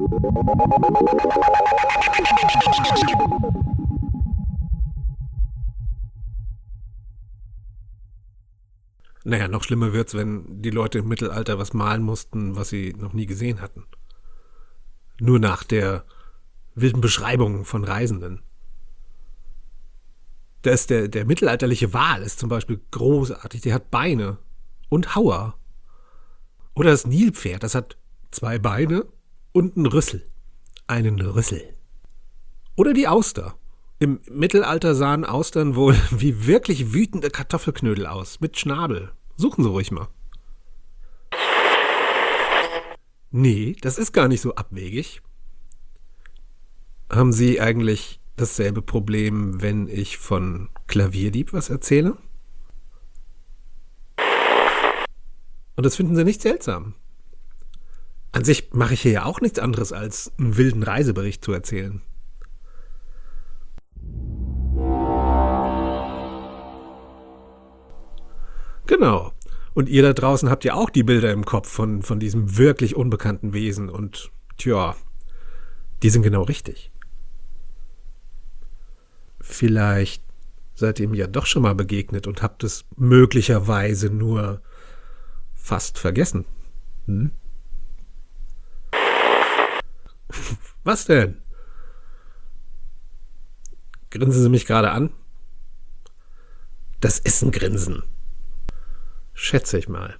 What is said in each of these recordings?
Naja, noch schlimmer wird's, wenn die Leute im Mittelalter was malen mussten, was sie noch nie gesehen hatten. Nur nach der wilden Beschreibung von Reisenden. Der mittelalterliche Wal ist zum Beispiel großartig. Der hat Beine und Hauer. Oder das Nilpferd, das hat 2 Beine und einen Rüssel. Einen Rüssel. Oder die Auster. Im Mittelalter sahen Austern wohl wie wirklich wütende Kartoffelknödel aus, mit Schnabel. Suchen Sie ruhig mal. Nee, das ist gar nicht so abwegig. Haben Sie eigentlich dasselbe Problem, wenn ich von Klavierdieb was erzähle? Und das finden Sie nicht seltsam. An sich mache ich hier ja auch nichts anderes, als einen wilden Reisebericht zu erzählen. Genau. Und ihr da draußen habt ja auch die Bilder im Kopf von diesem wirklich unbekannten Wesen. Und tja, die sind genau richtig. Vielleicht seid ihr ihm ja doch schon mal begegnet und habt es möglicherweise nur fast vergessen. Hm? Was denn? Grinsen Sie mich gerade an? Das ist ein Grinsen. Schätze ich mal.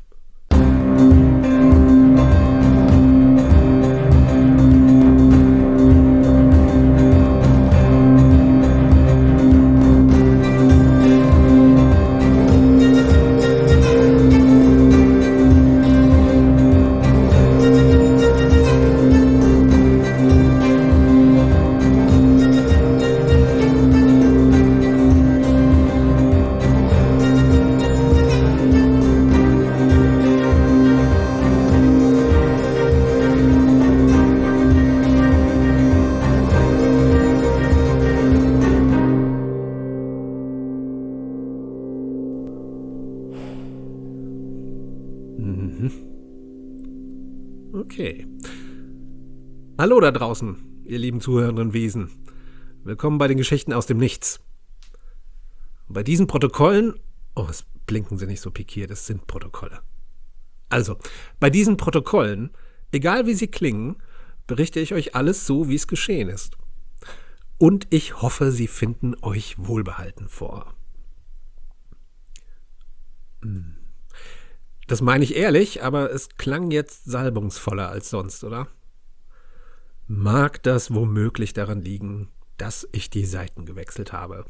Okay. Hallo da draußen, ihr lieben zuhörenden Wesen. Willkommen bei den Geschichten aus dem Nichts. Bei diesen Protokollen, es blinken Sie nicht so pikiert, es sind Protokolle. Also, bei diesen Protokollen, egal wie sie klingen, berichte ich euch alles so, wie es geschehen ist. Und ich hoffe, sie finden euch wohlbehalten vor. Das meine ich ehrlich, aber es klang jetzt salbungsvoller als sonst, oder? Mag das womöglich daran liegen, dass ich die Seiten gewechselt habe?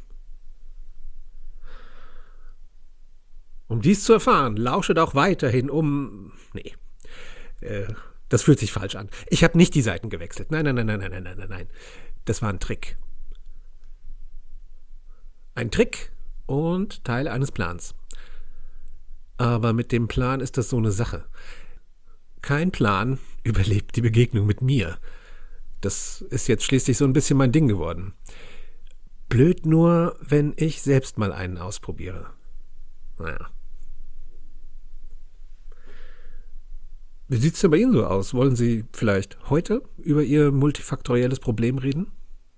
Um dies zu erfahren, lauschet auch weiterhin das fühlt sich falsch an. Ich habe nicht die Seiten gewechselt. Nein. Das war ein Trick. Ein Trick und Teil eines Plans. Aber mit dem Plan ist das so eine Sache. Kein Plan überlebt die Begegnung mit mir. Das ist jetzt schließlich so ein bisschen mein Ding geworden. Blöd nur, wenn ich selbst mal einen ausprobiere. Naja. Wie sieht's denn bei Ihnen so aus? Wollen Sie vielleicht heute über Ihr multifaktorielles Problem reden?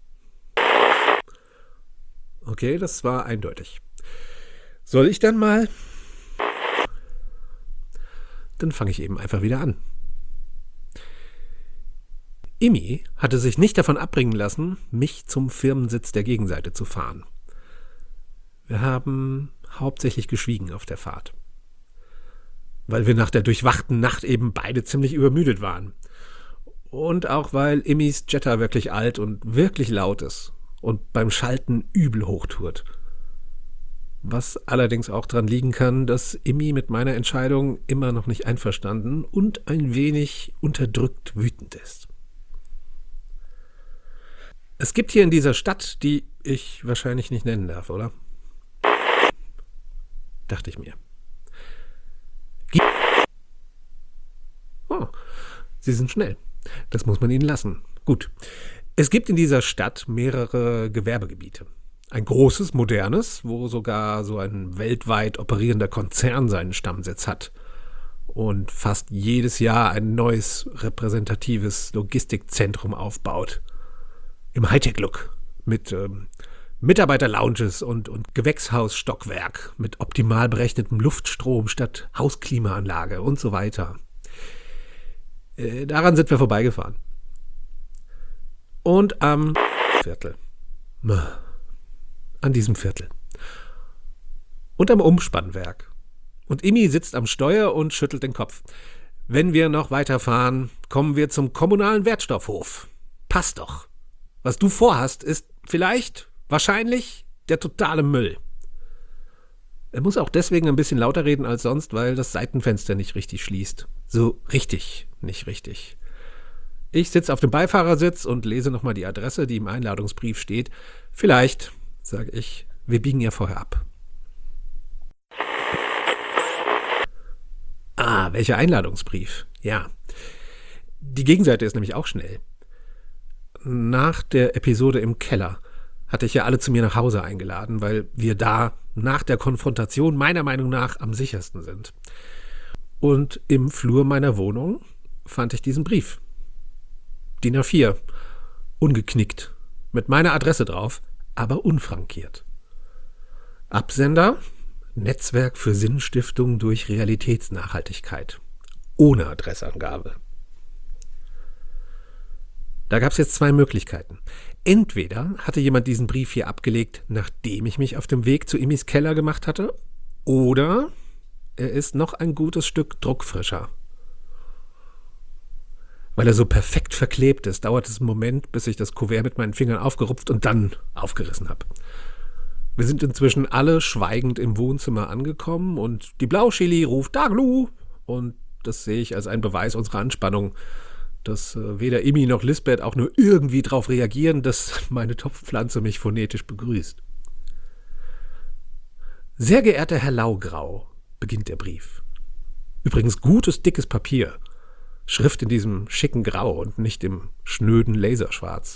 Okay, das war eindeutig. Soll ich dann mal? Dann fange ich eben einfach wieder an. Imi hatte sich nicht davon abbringen lassen, mich zum Firmensitz der Gegenseite zu fahren. Wir haben hauptsächlich geschwiegen auf der Fahrt. Weil wir nach der durchwachten Nacht eben beide ziemlich übermüdet waren. Und auch weil Imis Jetta wirklich alt und wirklich laut ist und beim Schalten übel hochturt. Was allerdings auch daran liegen kann, dass Imi mit meiner Entscheidung immer noch nicht einverstanden und ein wenig unterdrückt wütend ist. Es gibt hier in dieser Stadt, die ich wahrscheinlich nicht nennen darf, oder? Dachte ich mir. Oh, Sie sind schnell. Das muss man Ihnen lassen. Gut. Es gibt in dieser Stadt mehrere Gewerbegebiete. Ein großes, modernes, wo sogar so ein weltweit operierender Konzern seinen Stammsitz hat. und fast jedes Jahr ein neues repräsentatives Logistikzentrum aufbaut. Im Hightech-Look mit Mitarbeiter-Lounges und Gewächshausstockwerk mit optimal berechnetem Luftstrom statt Hausklimaanlage und so weiter. Daran sind wir vorbeigefahren. Und am Viertel. An diesem Viertel. Und am Umspannwerk. Und Imi sitzt am Steuer und schüttelt den Kopf. Wenn wir noch weiterfahren, kommen wir zum kommunalen Wertstoffhof. Passt doch. Was du vorhast, ist vielleicht, wahrscheinlich, der totale Müll. Er muss auch deswegen ein bisschen lauter reden als sonst, weil das Seitenfenster nicht richtig schließt. So richtig nicht richtig. Ich sitze auf dem Beifahrersitz und lese nochmal die Adresse, die im Einladungsbrief steht. Vielleicht, sage ich, wir biegen ja vorher ab. Welcher Einladungsbrief? Ja. Die Gegenseite ist nämlich auch schnell. Nach der Episode im Keller hatte ich ja alle zu mir nach Hause eingeladen, weil wir da nach der Konfrontation meiner Meinung nach am sichersten sind. Und im Flur meiner Wohnung fand ich diesen Brief. DIN A4, ungeknickt, mit meiner Adresse drauf, aber unfrankiert. Absender: Netzwerk für Sinnstiftung durch Realitätsnachhaltigkeit. Ohne Adressangabe. Da gab es jetzt zwei Möglichkeiten. Entweder hatte jemand diesen Brief hier abgelegt, nachdem ich mich auf dem Weg zu Imis Keller gemacht hatte, oder er ist noch ein gutes Stück druckfrischer. Weil er so perfekt verklebt ist, dauert es einen Moment, bis ich das Kuvert mit meinen Fingern aufgerupft und dann aufgerissen habe. Wir sind inzwischen alle schweigend im Wohnzimmer angekommen und die Blauschili ruft Daglu und das sehe ich als einen Beweis unserer Anspannung, dass weder Imi noch Lisbeth auch nur irgendwie darauf reagieren, dass meine Topfpflanze mich phonetisch begrüßt. Sehr geehrter Herr Laugrau, beginnt der Brief. Übrigens gutes, dickes Papier. Schrift in diesem schicken Grau und nicht im schnöden Laserschwarz.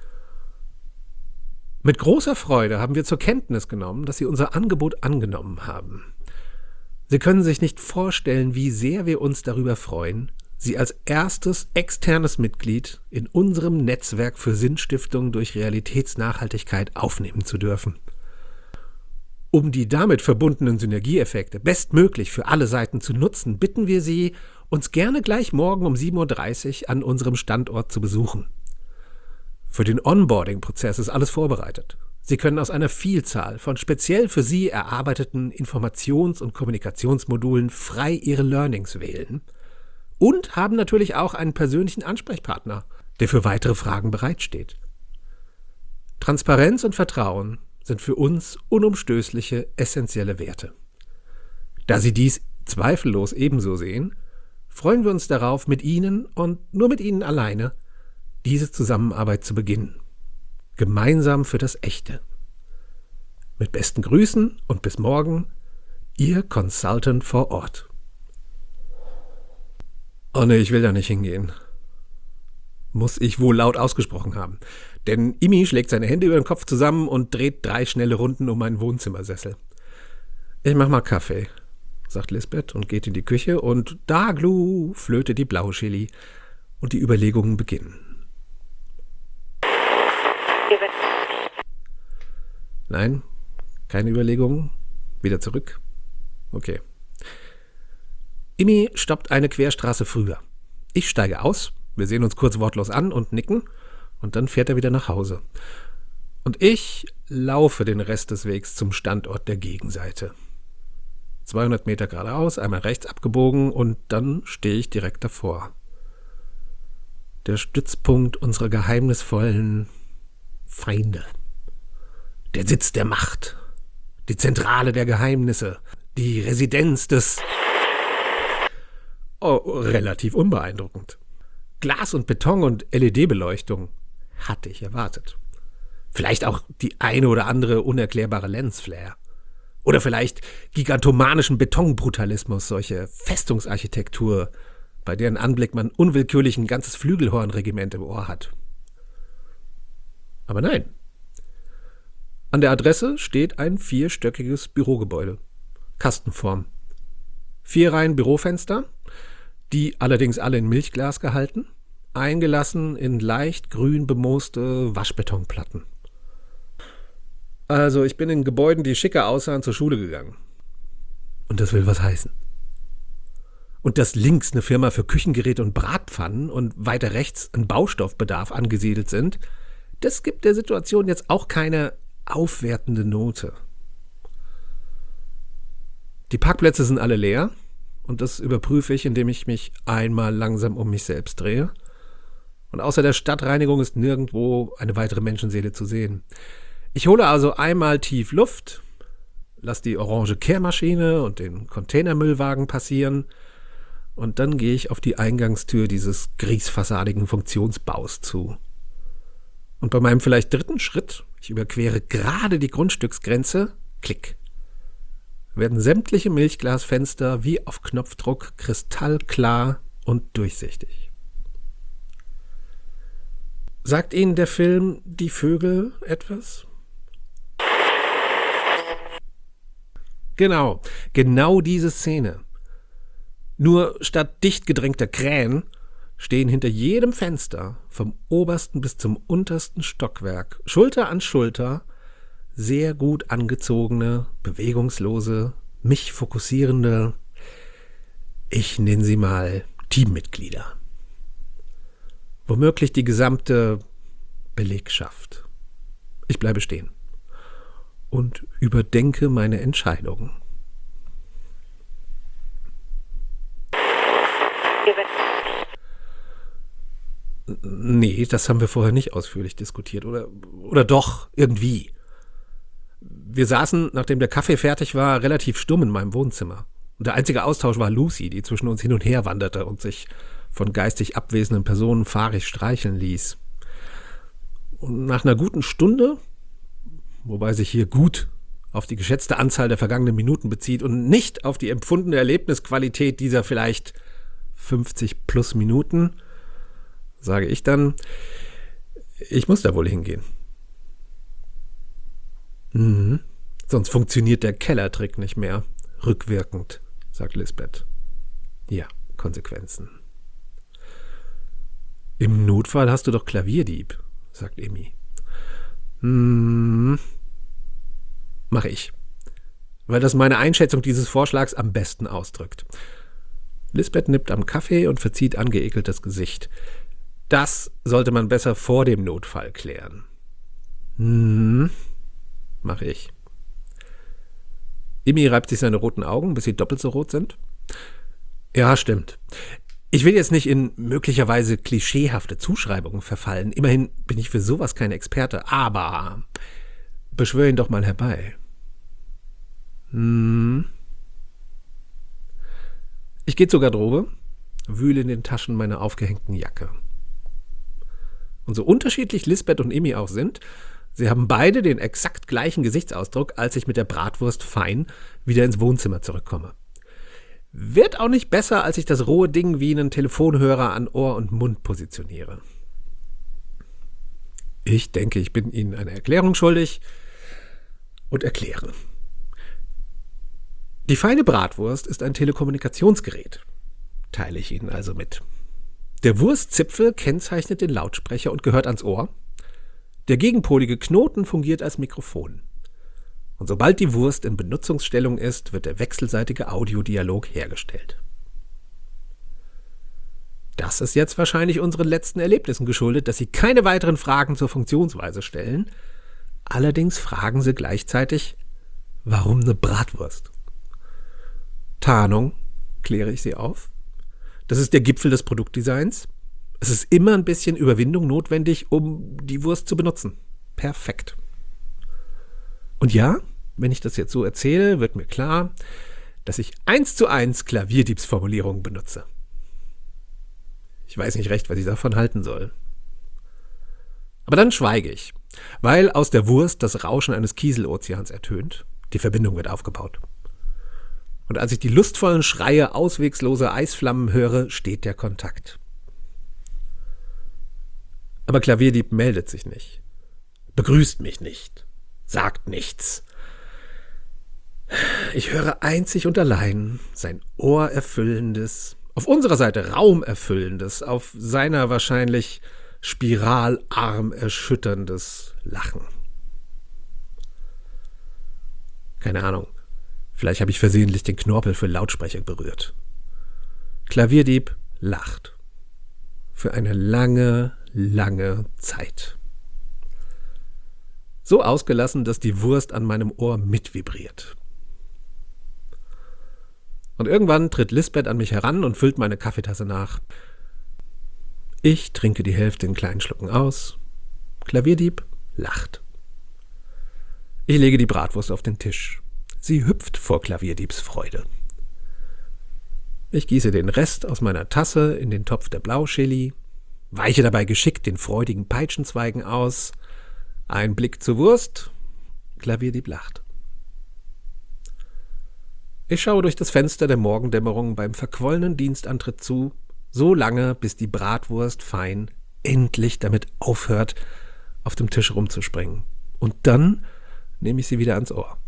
Mit großer Freude haben wir zur Kenntnis genommen, dass Sie unser Angebot angenommen haben. Sie können sich nicht vorstellen, wie sehr wir uns darüber freuen, Sie als erstes externes Mitglied in unserem Netzwerk für Sinnstiftung durch Realitätsnachhaltigkeit aufnehmen zu dürfen. Um die damit verbundenen Synergieeffekte bestmöglich für alle Seiten zu nutzen, bitten wir Sie, uns gerne gleich morgen um 7.30 Uhr an unserem Standort zu besuchen. Für den Onboarding-Prozess ist alles vorbereitet. Sie können aus einer Vielzahl von speziell für Sie erarbeiteten Informations- und Kommunikationsmodulen frei Ihre Learnings wählen und haben natürlich auch einen persönlichen Ansprechpartner, der für weitere Fragen bereitsteht. Transparenz und Vertrauen sind für uns unumstößliche, essentielle Werte. Da Sie dies zweifellos ebenso sehen, freuen wir uns darauf, mit Ihnen und nur mit Ihnen alleine diese Zusammenarbeit zu beginnen. Gemeinsam für das Echte. Mit besten Grüßen und bis morgen, Ihr Consultant vor Ort. Oh ne, ich will da nicht hingehen. Muss ich wohl laut ausgesprochen haben. Denn Imi schlägt seine Hände über den Kopf zusammen und dreht 3 schnelle Runden um meinen Wohnzimmersessel. Ich mach mal Kaffee, sagt Lisbeth und geht in die Küche und Daglu flöte die Blauschili und die Überlegungen beginnen. Nein, keine Überlegungen. Wieder zurück. Okay. Imi stoppt eine Querstraße früher. Ich steige aus, wir sehen uns kurz wortlos an und nicken und dann fährt er wieder nach Hause. Und ich laufe den Rest des Wegs zum Standort der Gegenseite. 200 Meter geradeaus, einmal rechts abgebogen und dann stehe ich direkt davor. Der Stützpunkt unserer geheimnisvollen Feinde. Der Sitz der Macht, die Zentrale der Geheimnisse, die Residenz des... Oh, relativ unbeeindruckend. Glas und Beton und LED-Beleuchtung hatte ich erwartet. Vielleicht auch die eine oder andere unerklärbare Lensflare. Oder vielleicht gigantomanischen Betonbrutalismus, solche Festungsarchitektur, bei deren Anblick man unwillkürlich ein ganzes Flügelhornregiment im Ohr hat. Aber nein. An der Adresse steht ein 4-stöckiges Bürogebäude. Kastenform. 4 Reihen Bürofenster, die allerdings alle in Milchglas gehalten, eingelassen in leicht grün bemooste Waschbetonplatten. Also ich bin in Gebäuden, die schicker aussahen, zur Schule gegangen. Und das will was heißen. Und dass links eine Firma für Küchengeräte und Bratpfannen und weiter rechts ein Baustoffbedarf angesiedelt sind, das gibt der Situation jetzt auch keine aufwertende Note. Die Parkplätze sind alle leer und das überprüfe ich, indem ich mich einmal langsam um mich selbst drehe. Und außer der Stadtreinigung ist nirgendwo eine weitere Menschenseele zu sehen. Ich hole also einmal tief Luft, lasse die orange Kehrmaschine und den Containermüllwagen passieren und dann gehe ich auf die Eingangstür dieses griesfassadigen Funktionsbaus zu. Und bei meinem vielleicht 3. Schritt, ich überquere gerade die Grundstücksgrenze, klick, werden sämtliche Milchglasfenster wie auf Knopfdruck kristallklar und durchsichtig. Sagt Ihnen der Film Die Vögel etwas? Genau diese Szene. Nur statt dicht gedrängter Krähen stehen hinter jedem Fenster, vom obersten bis zum untersten Stockwerk, Schulter an Schulter, sehr gut angezogene, bewegungslose, mich fokussierende, ich nenne sie mal Teammitglieder. Womöglich die gesamte Belegschaft. Ich bleibe stehen und überdenke meine Entscheidung. Nee, das haben wir vorher nicht ausführlich diskutiert. Oder doch, irgendwie. Wir saßen, nachdem der Kaffee fertig war, relativ stumm in meinem Wohnzimmer. Und der einzige Austausch war Lucy, die zwischen uns hin und her wanderte und sich von geistig abwesenden Personen fahrig streicheln ließ. Und nach einer guten Stunde, wobei sich hier gut auf die geschätzte Anzahl der vergangenen Minuten bezieht und nicht auf die empfundene Erlebnisqualität dieser vielleicht 50 plus Minuten, sage ich dann, ich muss da wohl hingehen. Sonst funktioniert der Kellertrick nicht mehr. Rückwirkend, sagt Lisbeth. Ja, Konsequenzen. Im Notfall hast du doch Klavierdieb, sagt Emmy. Mach ich. Weil das meine Einschätzung dieses Vorschlags am besten ausdrückt. Lisbeth nippt am Kaffee und verzieht angeekelt das Gesicht. Das sollte man besser vor dem Notfall klären. Mach ich. Emmy reibt sich seine roten Augen, bis sie doppelt so rot sind. Ja, stimmt. Ich will jetzt nicht in möglicherweise klischeehafte Zuschreibungen verfallen. Immerhin bin ich für sowas kein Experte. Aber beschwör ihn doch mal herbei. Ich gehe zur Garderobe, wühle in den Taschen meiner aufgehängten Jacke. Und so unterschiedlich Lisbeth und Emmy auch sind, sie haben beide den exakt gleichen Gesichtsausdruck, als ich mit der Bratwurst fein wieder ins Wohnzimmer zurückkomme. Wird auch nicht besser, als ich das rohe Ding wie einen Telefonhörer an Ohr und Mund positioniere. Ich denke, ich bin Ihnen eine Erklärung schuldig und erkläre. Die feine Bratwurst ist ein Telekommunikationsgerät, teile ich Ihnen also mit. Der Wurstzipfel kennzeichnet den Lautsprecher und gehört ans Ohr. Der gegenpolige Knoten fungiert als Mikrofon. Und sobald die Wurst in Benutzungsstellung ist, wird der wechselseitige Audiodialog hergestellt. Das ist jetzt wahrscheinlich unseren letzten Erlebnissen geschuldet, dass Sie keine weiteren Fragen zur Funktionsweise stellen. Allerdings fragen Sie gleichzeitig, warum eine Bratwurst? Tarnung, kläre ich Sie auf. Das ist der Gipfel des Produktdesigns. Es ist immer ein bisschen Überwindung notwendig, um die Wurst zu benutzen. Perfekt. Und ja, wenn ich das jetzt so erzähle, wird mir klar, dass ich 1:1 Klavierdiebsformulierungen benutze. Ich weiß nicht recht, was ich davon halten soll. Aber dann schweige ich, weil aus der Wurst das Rauschen eines Kieselozeans ertönt. Die Verbindung wird aufgebaut. Und als ich die lustvollen Schreie auswegsloser Eisflammen höre, steht der Kontakt. Aber Klavierdieb meldet sich nicht, begrüßt mich nicht, sagt nichts. Ich höre einzig und allein sein ohrerfüllendes, auf unserer Seite raumerfüllendes, auf seiner wahrscheinlich spiralarm erschütterndes Lachen. Keine Ahnung, vielleicht habe ich versehentlich den Knorpel für Lautsprecher berührt. Klavierdieb lacht. Für eine lange, lange Zeit. So ausgelassen, dass die Wurst an meinem Ohr mitvibriert. Und irgendwann tritt Lisbeth an mich heran und füllt meine Kaffeetasse nach. Ich trinke die Hälfte in kleinen Schlucken aus. Klavierdieb lacht. Ich lege die Bratwurst auf den Tisch. Sie hüpft vor Klavierdiebs Freude. Ich gieße den Rest aus meiner Tasse in den Topf der Blauchili, weiche dabei geschickt den freudigen Peitschenzweigen aus. Ein Blick zur Wurst. Klavierdieb lacht. Ich schaue durch das Fenster der Morgendämmerung beim verquollenen Dienstantritt zu, so lange, bis die Bratwurst fein endlich damit aufhört, auf dem Tisch rumzuspringen. Und dann nehme ich sie wieder ans Ohr.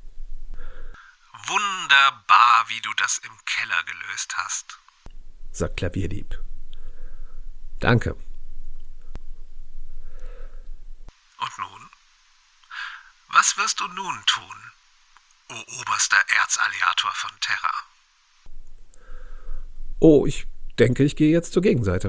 Wunderbar, wie du das im Keller gelöst hast, sagt Klavierdieb. Danke. Und nun? Was wirst du nun tun, o oberster Erzalliator von Terra? Oh, ich denke, ich gehe jetzt zur Gegenseite.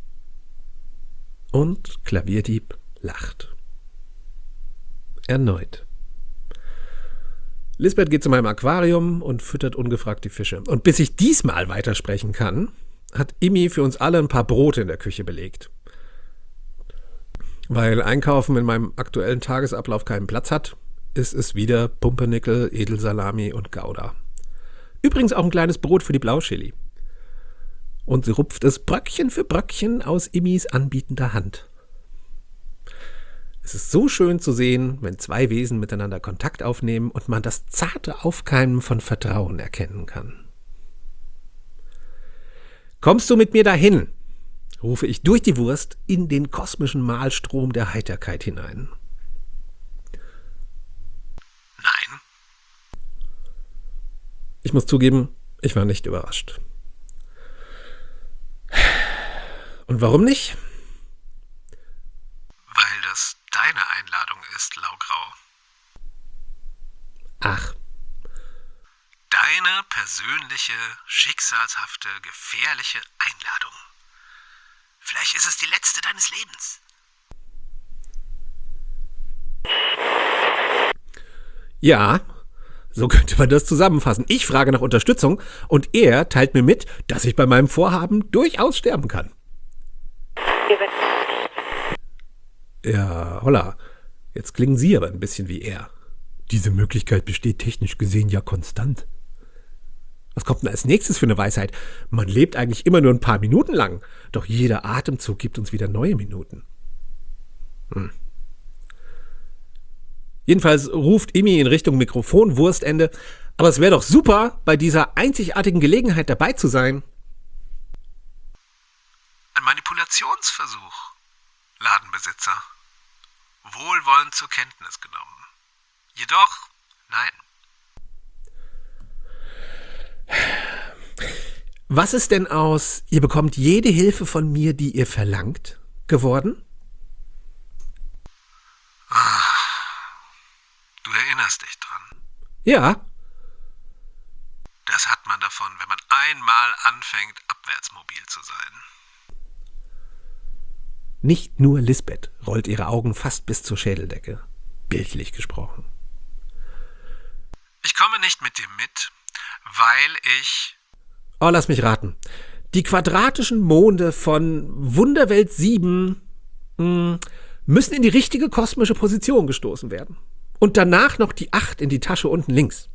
Und Klavierdieb lacht. Erneut. Lisbeth geht zu meinem Aquarium und füttert ungefragt die Fische. Und bis ich diesmal weitersprechen kann, hat Immi für uns alle ein paar Brote in der Küche belegt. Weil Einkaufen in meinem aktuellen Tagesablauf keinen Platz hat, ist es wieder Pumpernickel, Edelsalami und Gouda. Übrigens auch ein kleines Brot für die Blauchili. Und sie rupft es Bröckchen für Bröckchen aus Immis anbietender Hand. Es ist so schön zu sehen, wenn zwei Wesen miteinander Kontakt aufnehmen und man das zarte Aufkeimen von Vertrauen erkennen kann. Kommst du mit mir dahin? Rufe ich durch die Wurst in den kosmischen Mahlstrom der Heiterkeit hinein. Nein. Ich muss zugeben, ich war nicht überrascht. Und warum nicht? Weil das deine Einladung ist, Laugrau. Ach. Deine persönliche, schicksalshafte, gefährliche Einladung. Vielleicht ist es die letzte deines Lebens. Ja, so könnte man das zusammenfassen. Ich frage nach Unterstützung und er teilt mir mit, dass ich bei meinem Vorhaben durchaus sterben kann. Ja, holla. Jetzt klingen Sie aber ein bisschen wie er. Diese Möglichkeit besteht technisch gesehen ja konstant. Was kommt denn als nächstes für eine Weisheit? Man lebt eigentlich immer nur ein paar Minuten lang, doch jeder Atemzug gibt uns wieder neue Minuten. Jedenfalls ruft Immi in Richtung Mikrofon Wurstende, aber es wäre doch super, bei dieser einzigartigen Gelegenheit dabei zu sein. Ein Manipulationsversuch, Ladenbesitzer. Wohlwollend zur Kenntnis genommen. Jedoch, nein. Was ist denn aus "Ihr bekommt jede Hilfe von mir, die ihr verlangt" geworden? Du erinnerst dich dran. Ja. Das hat man davon, wenn man einmal anfängt, abwärtsmobil zu sein. Nicht nur Lisbeth rollt ihre Augen fast bis zur Schädeldecke. Bildlich gesprochen. Ich komme nicht mit dir mit, weil ich... Oh, lass mich raten. Die quadratischen Monde von Wunderwelt 7 müssen in die richtige kosmische Position gestoßen werden. Und danach noch die 8 in die Tasche unten links.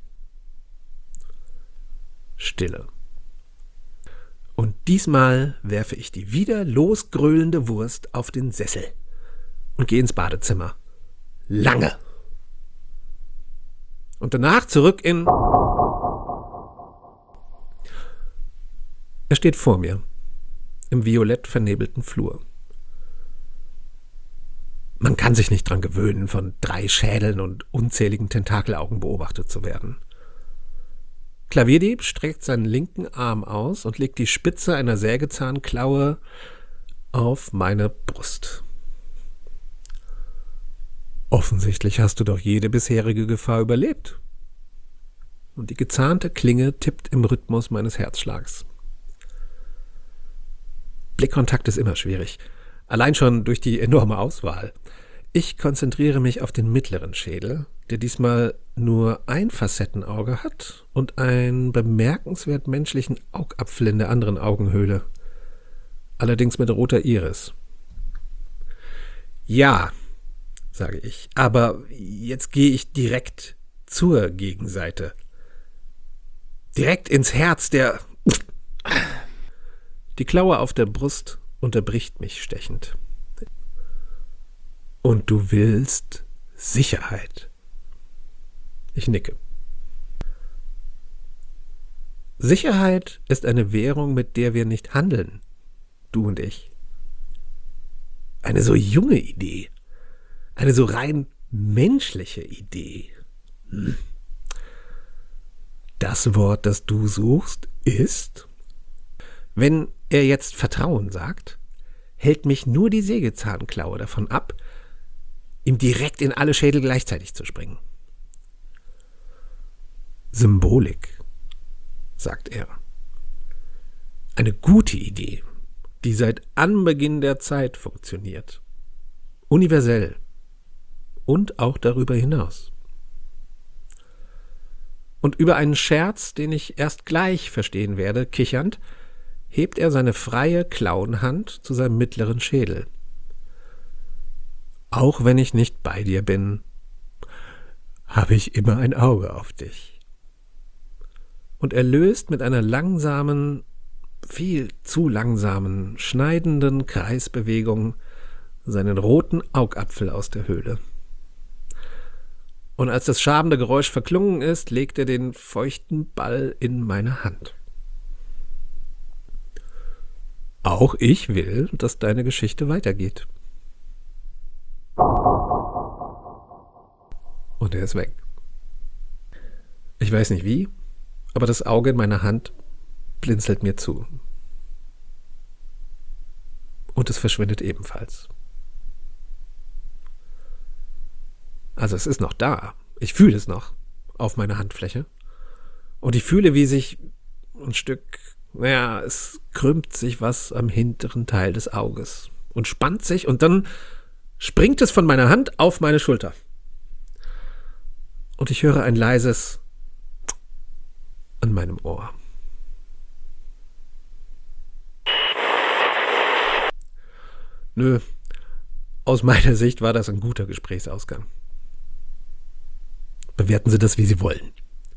Stille. Und diesmal werfe ich die wieder losgröhlende Wurst auf den Sessel und gehe ins Badezimmer. Lange. Und danach zurück in... Er steht vor mir, im violett vernebelten Flur. Man kann sich nicht dran gewöhnen, von 3 Schädeln und unzähligen Tentakelaugen beobachtet zu werden. Klavierdieb streckt seinen linken Arm aus und legt die Spitze einer Sägezahnklaue auf meine Brust. Offensichtlich hast du doch jede bisherige Gefahr überlebt. Und die gezahnte Klinge tippt im Rhythmus meines Herzschlags. Blickkontakt ist immer schwierig, allein schon durch die enorme Auswahl. Ich konzentriere mich auf den mittleren Schädel, der diesmal nur ein Facettenauge hat und einen bemerkenswert menschlichen Augapfel in der anderen Augenhöhle. Allerdings mit roter Iris. Ja, sage ich, aber jetzt gehe ich direkt zur Gegenseite. Direkt ins Herz der... Die Klaue auf der Brust unterbricht mich stechend. Und du willst Sicherheit. Ich nicke. Sicherheit ist eine Währung, mit der wir nicht handeln, du und ich. Eine so junge Idee. Eine so rein menschliche Idee. Das Wort, das du suchst, ist, wenn er jetzt Vertrauen sagt, hält mich nur die Sägezahnklaue davon ab, ihm direkt in alle Schädel gleichzeitig zu springen. Symbolik, sagt er. Eine gute Idee, die seit Anbeginn der Zeit funktioniert. Universell und auch darüber hinaus. Und über einen Scherz, den ich erst gleich verstehen werde, kichernd, hebt er seine freie Klauenhand zu seinem mittleren Schädel. Auch wenn ich nicht bei dir bin, habe ich immer ein Auge auf dich. Und er löst mit einer langsamen, viel zu langsamen, schneidenden Kreisbewegung seinen roten Augapfel aus der Höhle. Und als das schabende Geräusch verklungen ist, legt er den feuchten Ball in meine Hand. Auch ich will, dass deine Geschichte weitergeht. Und er ist weg. Ich weiß nicht wie, aber das Auge in meiner Hand blinzelt mir zu. Und es verschwindet ebenfalls. Also es ist noch da. Ich fühle es noch auf meiner Handfläche. Und ich fühle, wie sich ein Stück, es krümmt sich was am hinteren Teil des Auges und spannt sich und dann springt es von meiner Hand auf meine Schulter. Und ich höre ein leises an meinem Ohr. Nö, aus meiner Sicht war das ein guter Gesprächsausgang. Bewerten Sie das, wie Sie wollen.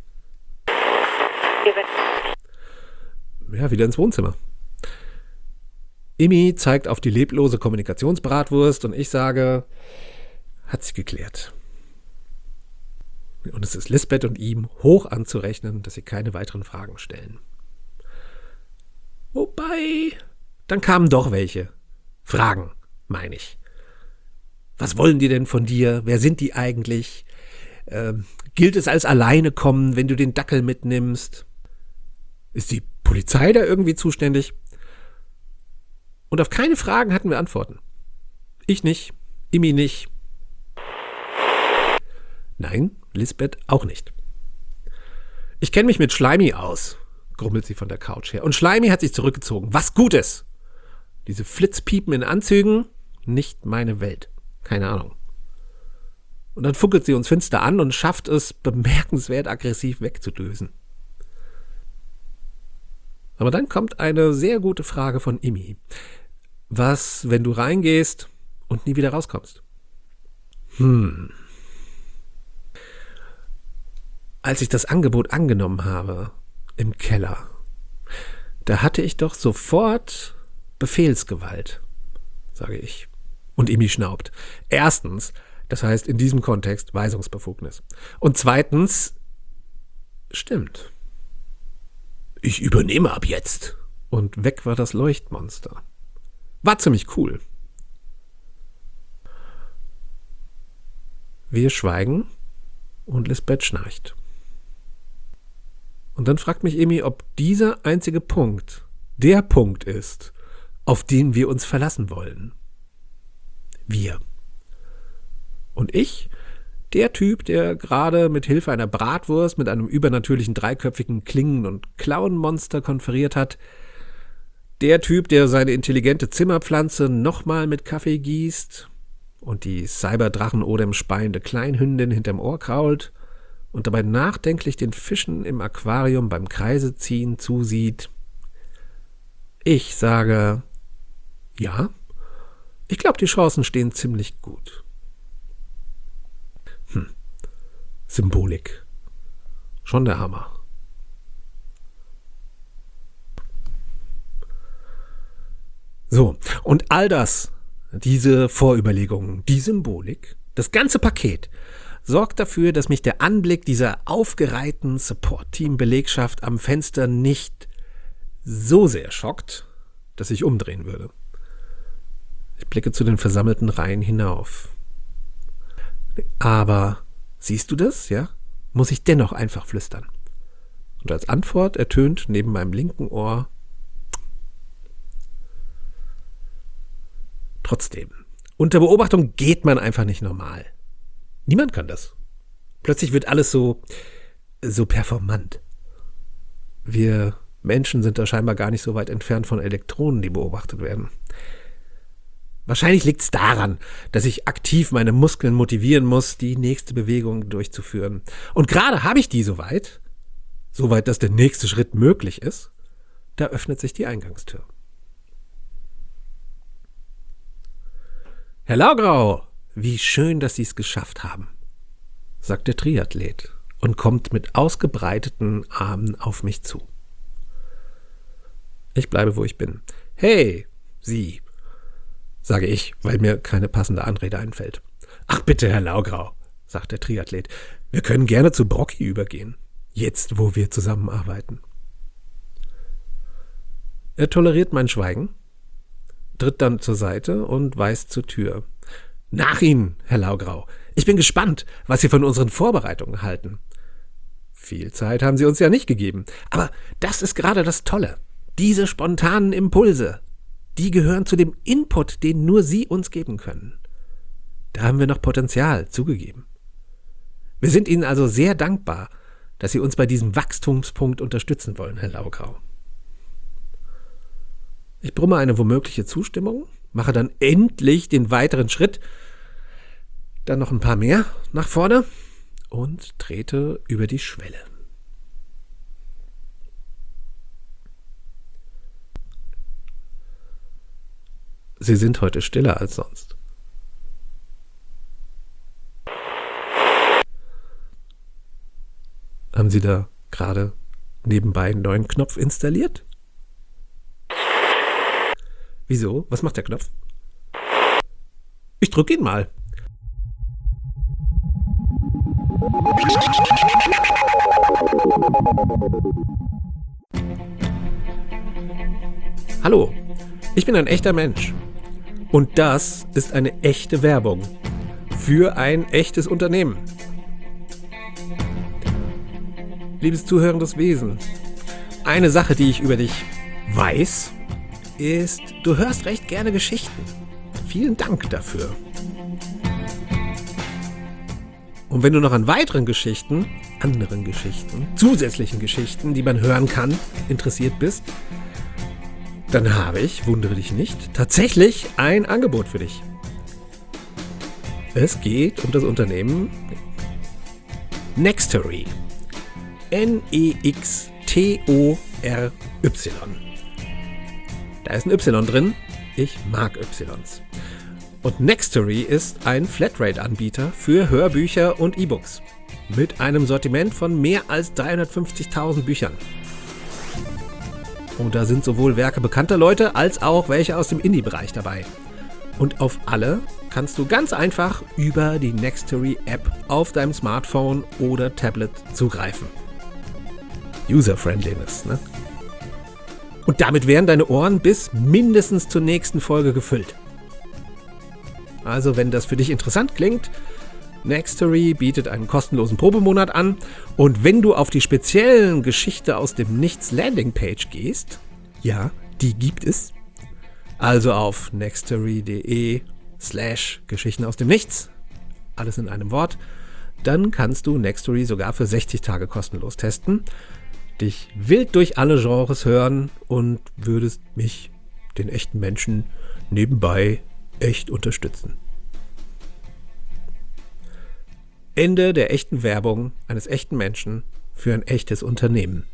Ja, wieder ins Wohnzimmer. Imi zeigt auf die leblose Kommunikationsbratwurst und ich sage, hat sich geklärt. Und es ist Lisbeth und ihm hoch anzurechnen, dass sie keine weiteren Fragen stellen. Wobei, dann kamen doch welche. Fragen, meine ich. Was wollen die denn von dir? Wer sind die eigentlich? Gilt es als alleine kommen, wenn du den Dackel mitnimmst? Ist die Polizei da irgendwie zuständig? Und auf keine Fragen hatten wir Antworten. Ich nicht, Imi nicht. Nein, Lisbeth auch nicht. Ich kenne mich mit Schleimi aus, grummelt sie von der Couch her. Und Schleimi hat sich zurückgezogen. Was Gutes! Diese Flitzpiepen in Anzügen, nicht meine Welt. Keine Ahnung. Und dann fuckelt sie uns finster an und schafft es, bemerkenswert aggressiv wegzudösen. Aber dann kommt eine sehr gute Frage von Imi. Was, wenn du reingehst und nie wieder rauskommst? Als ich das Angebot angenommen habe, im Keller, da hatte ich doch sofort Befehlsgewalt, sage ich. Und Imi schnaubt. Erstens, das heißt in diesem Kontext Weisungsbefugnis. Und zweitens, stimmt. Ich übernehme ab jetzt. Und weg war das Leuchtmonster. War ziemlich cool. Wir schweigen und Lisbeth schnarcht. Und dann fragt mich Emi, ob dieser einzige Punkt der Punkt ist, auf den wir uns verlassen wollen. Wir. Und ich, der Typ, der gerade mit Hilfe einer Bratwurst mit einem übernatürlichen dreiköpfigen Klingen- und Klauenmonster konferiert hat, der Typ, der seine intelligente Zimmerpflanze nochmal mit Kaffee gießt und die Cyberdrachen-Odem speiende Kleinhündin hinterm Ohr krault und dabei nachdenklich den Fischen im Aquarium beim Kreiseziehen zusieht. Ich sage, ja, ich glaube, die Chancen stehen ziemlich gut. Symbolik. Schon der Hammer. So, und all das, diese Vorüberlegungen, die Symbolik, das ganze Paket, sorgt dafür, dass mich der Anblick dieser aufgereihten Support-Team-Belegschaft am Fenster nicht so sehr schockt, dass ich umdrehen würde. Ich blicke zu den versammelten Reihen hinauf. Aber siehst du das, ja? Muss ich dennoch einfach flüstern. Und als Antwort ertönt neben meinem linken Ohr: Trotzdem, unter Beobachtung geht man einfach nicht normal. Niemand kann das. Plötzlich wird alles so performant. Wir Menschen sind da scheinbar gar nicht so weit entfernt von Elektronen, die beobachtet werden. Wahrscheinlich liegt es daran, dass ich aktiv meine Muskeln motivieren muss, die nächste Bewegung durchzuführen. Und gerade habe ich die soweit, dass der nächste Schritt möglich ist, da öffnet sich die Eingangstür. Herr Laugrau, wie schön, dass Sie es geschafft haben, sagt der Triathlet und kommt mit ausgebreiteten Armen auf mich zu. Ich bleibe, wo ich bin. Hey, Sie, sage ich, weil mir keine passende Anrede einfällt. Ach bitte, Herr Laugrau, sagt der Triathlet, wir können gerne zu Brocki übergehen, jetzt, wo wir zusammenarbeiten. Er toleriert mein Schweigen, tritt dann zur Seite und weist zur Tür. Nach Ihnen, Herr Laugrau. Ich bin gespannt, was Sie von unseren Vorbereitungen halten. Viel Zeit haben Sie uns ja nicht gegeben, aber das ist gerade das Tolle. Diese spontanen Impulse, die gehören zu dem Input, den nur Sie uns geben können. Da haben wir noch Potenzial zugegeben. Wir sind Ihnen also sehr dankbar, dass Sie uns bei diesem Wachstumspunkt unterstützen wollen, Herr Laugrau. Ich brumme eine womögliche Zustimmung, mache dann endlich den weiteren Schritt, dann noch ein paar mehr nach vorne und trete über die Schwelle. Sie sind heute stiller als sonst. Haben Sie da gerade nebenbei einen neuen Knopf installiert? Wieso? Was macht der Knopf? Ich drücke ihn mal. Hallo, ich bin ein echter Mensch. Und das ist eine echte Werbung für ein echtes Unternehmen. Liebes zuhörendes Wesen, eine Sache, die ich über dich weiß, ist, du hörst recht gerne Geschichten. Vielen Dank dafür. Und wenn du noch an weiteren Geschichten, anderen Geschichten, zusätzlichen Geschichten, die man hören kann, interessiert bist, dann habe ich, wundere dich nicht, tatsächlich ein Angebot für dich. Es geht um das Unternehmen Nextory. Nextory. Da ist ein Y drin. Ich mag Ys. Und Nextory ist ein Flatrate-Anbieter für Hörbücher und E-Books. Mit einem Sortiment von mehr als 350.000 Büchern. Und da sind sowohl Werke bekannter Leute als auch welche aus dem Indie-Bereich dabei. Und auf alle kannst du ganz einfach über die Nextory-App auf deinem Smartphone oder Tablet zugreifen. User-Friendliness, ne? Und damit wären deine Ohren bis mindestens zur nächsten Folge gefüllt. Also, wenn das für dich interessant klingt, Nextory bietet einen kostenlosen Probemonat an und wenn du auf die speziellen Geschichte aus dem Nichts Landingpage gehst, ja, die gibt es, also auf nextory.de/Geschichten aus dem Nichts, alles in einem Wort, dann kannst du Nextory sogar für 60 Tage kostenlos testen, dich wild durch alle Genres hören und würdest mich, den echten Menschen, nebenbei echt unterstützen. Ende der echten Werbung eines echten Menschen für ein echtes Unternehmen.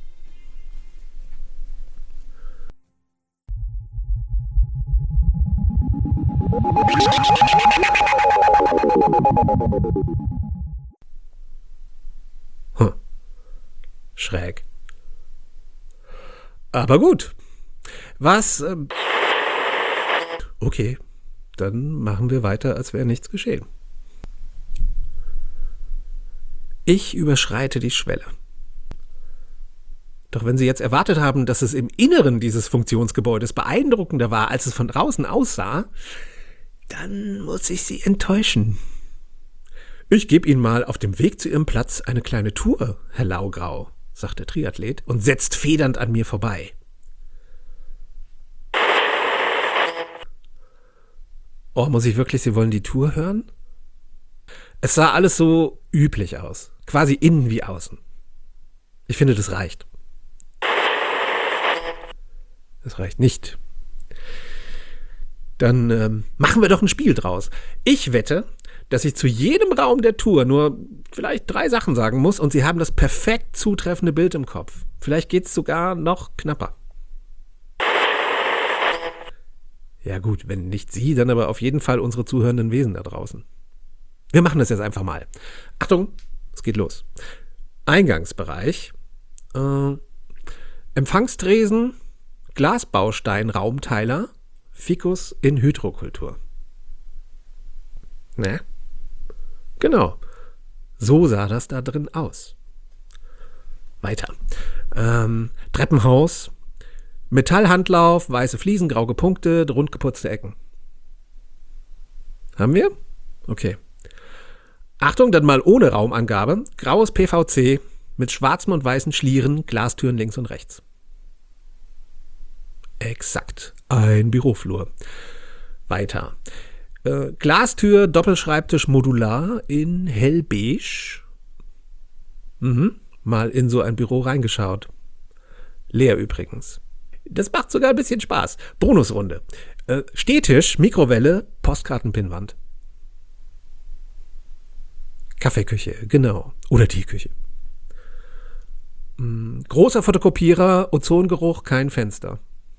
Schräg. Aber gut. Was? Okay, dann machen wir weiter, als wäre nichts geschehen. Ich überschreite die Schwelle. Doch wenn Sie jetzt erwartet haben, dass es im Inneren dieses Funktionsgebäudes beeindruckender war, als es von draußen aussah, dann muss ich Sie enttäuschen. Ich gebe Ihnen mal auf dem Weg zu Ihrem Platz eine kleine Tour, Herr Laugrau, sagt der Triathlet und setzt federnd an mir vorbei. Oh, muss ich wirklich, Sie wollen die Tour hören? Es sah alles so üblich aus, quasi innen wie außen. Ich finde, das reicht. Das reicht nicht. Dann machen wir doch ein Spiel draus. Ich wette, dass ich zu jedem Raum der Tour nur vielleicht 3 Sachen sagen muss und Sie haben das perfekt zutreffende Bild im Kopf. Vielleicht geht's sogar noch knapper. Ja gut, wenn nicht Sie, dann aber auf jeden Fall unsere zuhörenden Wesen da draußen. Wir machen das jetzt einfach mal. Achtung, es geht los. Eingangsbereich, Empfangstresen, Glasbaustein, Raumteiler, Ficus in Hydrokultur. Ne? Genau. So sah das da drin aus. Weiter. Treppenhaus, Metallhandlauf, weiße Fliesen, grau gepunktet, rund geputzte Ecken. Haben wir? Okay. Achtung, dann mal ohne Raumangabe. Graues PVC mit schwarzem und weißen Schlieren, Glastüren links und rechts. Exakt. Ein Büroflur. Weiter. Glastür, Doppelschreibtisch modular in hellbeige. Mal in so ein Büro reingeschaut. Leer übrigens. Das macht sogar ein bisschen Spaß. Bonusrunde. Stehtisch, Mikrowelle, Postkartenpinnwand. Kaffeeküche, genau. Oder Teeküche. Großer Fotokopierer, Ozongeruch, kein Fenster.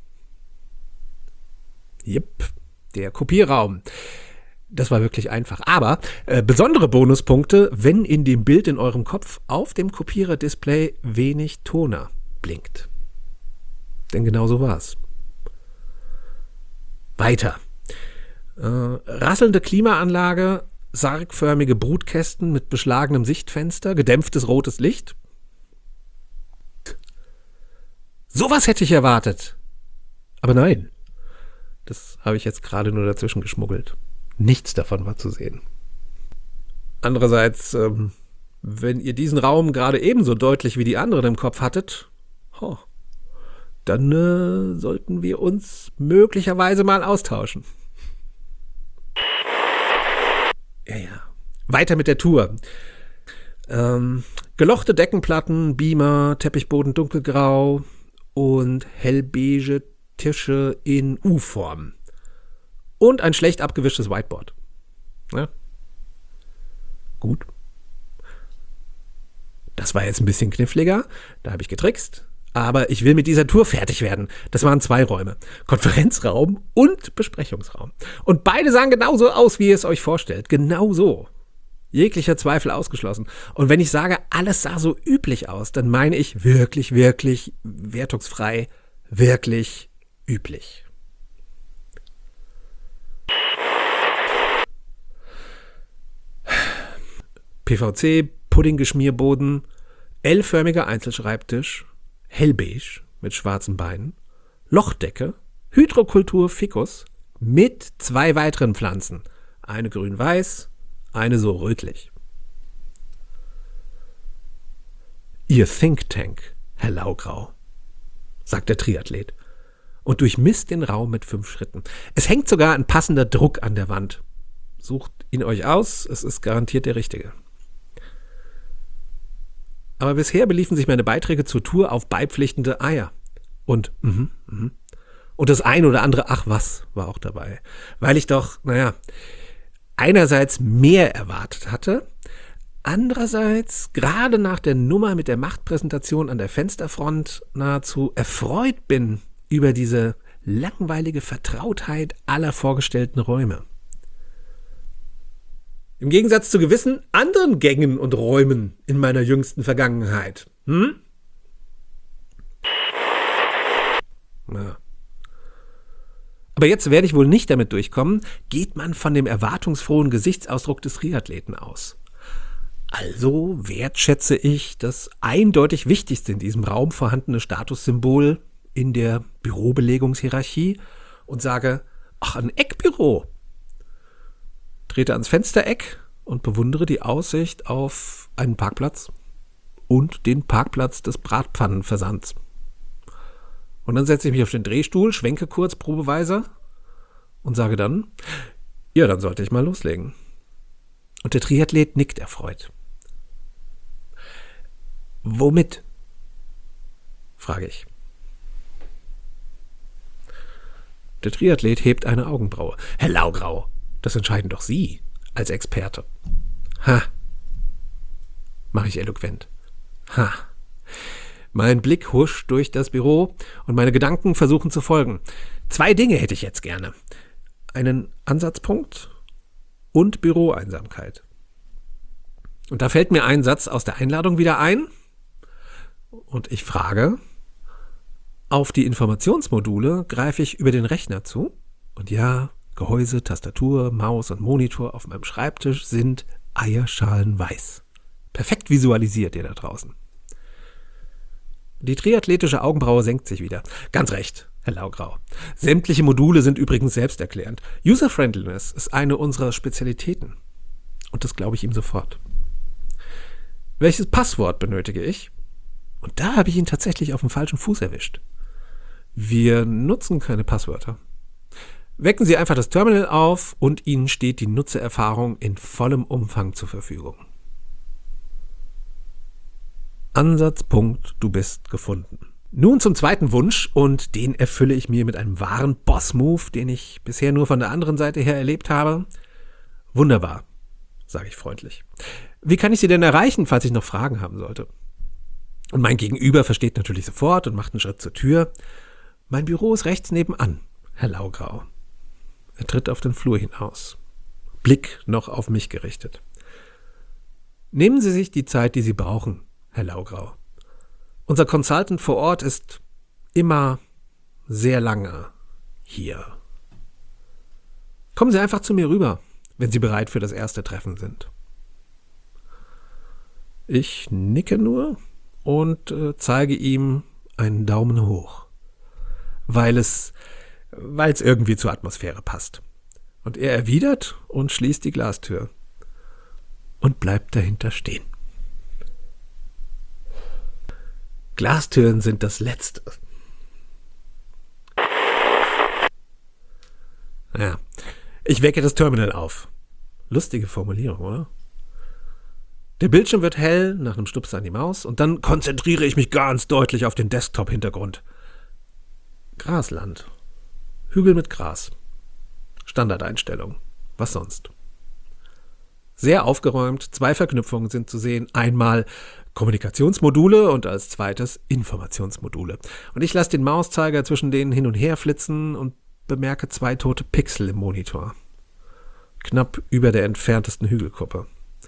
Jep, der Kopierraum. Das war wirklich einfach. Aber besondere Bonuspunkte, wenn in dem Bild in eurem Kopf auf dem Kopiererdisplay wenig Toner blinkt. Denn genau so war's. Weiter. Rasselnde Klimaanlage, sargförmige Brutkästen mit beschlagenem Sichtfenster, gedämpftes rotes Licht. Sowas hätte ich erwartet. Aber nein. Das habe ich jetzt gerade nur dazwischen geschmuggelt. Nichts davon war zu sehen. Andererseits, wenn ihr diesen Raum gerade ebenso deutlich wie die anderen im Kopf hattet, dann sollten wir uns möglicherweise mal austauschen. Ja. Weiter mit der Tour. Gelochte Deckenplatten, Beamer, Teppichboden dunkelgrau und hellbeige Tische in U-Form. Und ein schlecht abgewischtes Whiteboard. Ja. Gut. Das war jetzt ein bisschen kniffliger. Da habe ich getrickst. Aber ich will mit dieser Tour fertig werden. Das waren 2 Räume. Konferenzraum und Besprechungsraum. Und beide sahen genauso aus, wie ihr es euch vorstellt. Genau so. Jeglicher Zweifel ausgeschlossen. Und wenn ich sage, alles sah so üblich aus, dann meine ich wirklich, wirklich wertungsfrei, wirklich üblich. PVC, Puddinggeschmierboden, L-förmiger Einzelschreibtisch, hellbeige mit schwarzen Beinen, Lochdecke, Hydrokultur Ficus mit 2 weiteren Pflanzen. Eine grün-weiß, eine so rötlich. Ihr Think Tank, Herr Laugrau, sagt der Triathlet und durchmisst den Raum mit 5 Schritten. Es hängt sogar ein passender Druck an der Wand. Sucht ihn euch aus, es ist garantiert der richtige. Aber bisher beliefen sich meine Beiträge zur Tour auf beipflichtende Eier. Und Und das ein oder andere Ach was war auch dabei. Weil ich doch, einerseits mehr erwartet hatte, andererseits gerade nach der Nummer mit der Machtpräsentation an der Fensterfront nahezu erfreut bin über diese langweilige Vertrautheit aller vorgestellten Räume. Im Gegensatz zu gewissen anderen Gängen und Räumen in meiner jüngsten Vergangenheit. Ja. Aber jetzt werde ich wohl nicht damit durchkommen, geht man von dem erwartungsfrohen Gesichtsausdruck des Triathleten aus. Also wertschätze ich das eindeutig wichtigste in diesem Raum vorhandene Statussymbol in der Bürobelegungshierarchie und sage, ach, ein Eckbüro. Trete ans Fenstereck und bewundere die Aussicht auf einen Parkplatz und den Parkplatz des Bratpfannenversands. Und dann setze ich mich auf den Drehstuhl, schwenke kurz probeweise und sage dann, ja, dann sollte ich mal loslegen. Und der Triathlet nickt erfreut. Womit? Frage ich. Der Triathlet hebt eine Augenbraue. Herr Laugrau, das entscheiden doch Sie als Experte. Ha, mache ich eloquent. Ha. Mein Blick huscht durch das Büro und meine Gedanken versuchen zu folgen. 2 Dinge hätte ich jetzt gerne. Einen Ansatzpunkt und Büroeinsamkeit. Und da fällt mir ein Satz aus der Einladung wieder ein. Und ich frage, auf die Informationsmodule greife ich über den Rechner zu. Und ja, Gehäuse, Tastatur, Maus und Monitor auf meinem Schreibtisch sind eierschalenweiß. Perfekt visualisiert ihr da draußen. Die triathletische Augenbraue senkt sich wieder. Ganz recht, Herr Laugrau. Sämtliche Module sind übrigens selbsterklärend. User-Friendliness ist eine unserer Spezialitäten. Und das glaube ich ihm sofort. Welches Passwort benötige ich? Und da habe ich ihn tatsächlich auf dem falschen Fuß erwischt. Wir nutzen keine Passwörter. Wecken Sie einfach das Terminal auf und Ihnen steht die Nutzererfahrung in vollem Umfang zur Verfügung. Ansatzpunkt, du bist gefunden. Nun zum zweiten Wunsch und den erfülle ich mir mit einem wahren Boss-Move, den ich bisher nur von der anderen Seite her erlebt habe. Wunderbar, sage ich freundlich. Wie kann ich Sie denn erreichen, falls ich noch Fragen haben sollte? Und mein Gegenüber versteht natürlich sofort und macht einen Schritt zur Tür. Mein Büro ist rechts nebenan, Herr Laugrau. Er tritt auf den Flur hinaus. Blick noch auf mich gerichtet. Nehmen Sie sich die Zeit, die Sie brauchen, Herr Laugrau. Unser Consultant vor Ort ist immer sehr lange hier. Kommen Sie einfach zu mir rüber, wenn Sie bereit für das erste Treffen sind. Ich nicke nur und zeige ihm einen Daumen hoch, weil es irgendwie zur Atmosphäre passt. Und er erwidert und schließt die Glastür und bleibt dahinter stehen. Glastüren sind das Letzte. Ja, ich wecke das Terminal auf. Lustige Formulierung, oder? Der Bildschirm wird hell nach einem Stups an die Maus und dann konzentriere ich mich ganz deutlich auf den Desktop-Hintergrund. Grasland. Hügel mit Gras. Standardeinstellung. Was sonst? Sehr aufgeräumt. 2 Verknüpfungen sind zu sehen. Einmal Kommunikationsmodule und als zweites Informationsmodule. Und ich lasse den Mauszeiger zwischen denen hin und her flitzen und bemerke 2 tote Pixel im Monitor. Knapp über der entferntesten Hügelkuppe.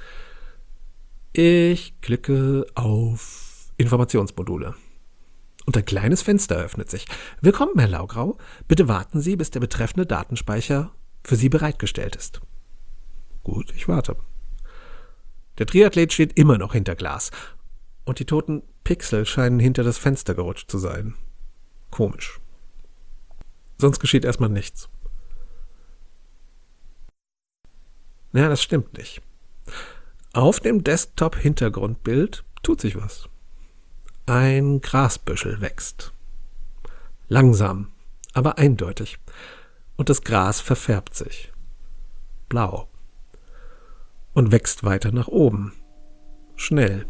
Ich klicke auf Informationsmodule. Und ein kleines Fenster öffnet sich. Willkommen, Herr Laugrau. Bitte warten Sie, bis der betreffende Datenspeicher für Sie bereitgestellt ist. Gut, ich warte. Der Triathlet steht immer noch hinter Glas. Und die toten Pixel scheinen hinter das Fenster gerutscht zu sein. Komisch. Sonst geschieht erstmal nichts. Ja, das stimmt nicht. Auf dem Desktop-Hintergrundbild tut sich was. ein Grasbüschel wächst. Langsam, aber eindeutig. Und das Gras verfärbt sich. Blau. Und wächst weiter nach oben. Schnell.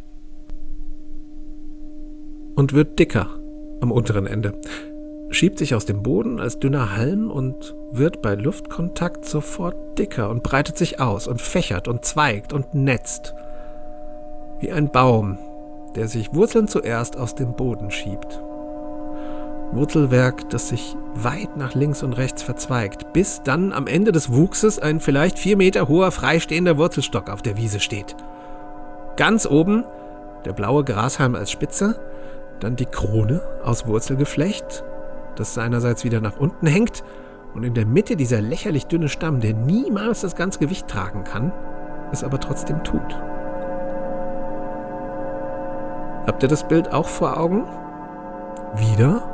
Und wird dicker am unteren Ende. Schiebt sich aus dem Boden als dünner Halm und wird bei Luftkontakt sofort dicker und breitet sich aus und fächert und zweigt und netzt. Wie ein Baum, der sich Wurzeln zuerst aus dem Boden schiebt. Wurzelwerk, das sich weit nach links und rechts verzweigt, bis dann am Ende des Wuchses ein vielleicht 4 Meter hoher freistehender Wurzelstock auf der Wiese steht. Ganz oben der blaue Grashalm als Spitze, dann die Krone aus Wurzelgeflecht, das seinerseits wieder nach unten hängt, und in der Mitte dieser lächerlich dünne Stamm, der niemals das ganze Gewicht tragen kann, es aber trotzdem tut. Habt ihr das Bild auch vor Augen? Wieder?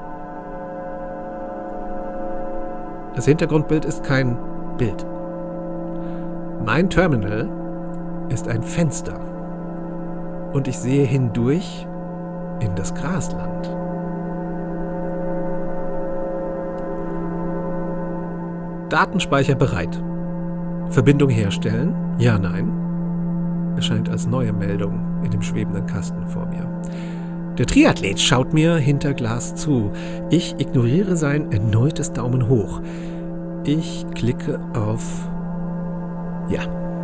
Das Hintergrundbild ist kein Bild. Mein Terminal ist ein Fenster. Und ich sehe hindurch in das Grasland. Datenspeicher bereit. Verbindung herstellen? Ja, nein. Erscheint als neue Meldung in dem schwebenden Kasten vor mir. Der Triathlet schaut mir hinter Glas zu. Ich ignoriere sein erneutes Daumen hoch. Ich klicke auf Ja.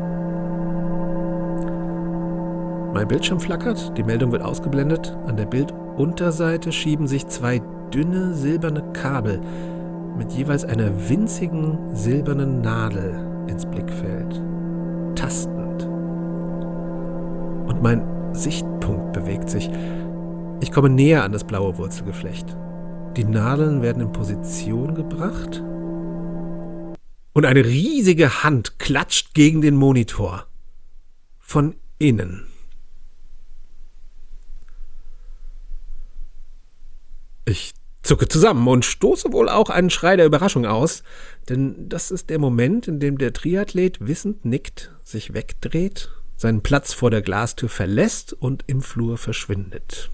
Mein Bildschirm flackert, die Meldung wird ausgeblendet. An der Bildunterseite schieben sich 2 dünne silberne Kabel mit jeweils einer winzigen silbernen Nadel ins Blickfeld. Tastend. Und mein Sichtpunkt bewegt sich. Ich komme näher an das blaue Wurzelgeflecht. Die Nadeln werden in Position gebracht und eine riesige Hand klatscht gegen den Monitor. Von innen. Ich zucke zusammen und stoße wohl auch einen Schrei der Überraschung aus, denn das ist der Moment, in dem der Triathlet wissend nickt, sich wegdreht, seinen Platz vor der Glastür verlässt und im Flur verschwindet.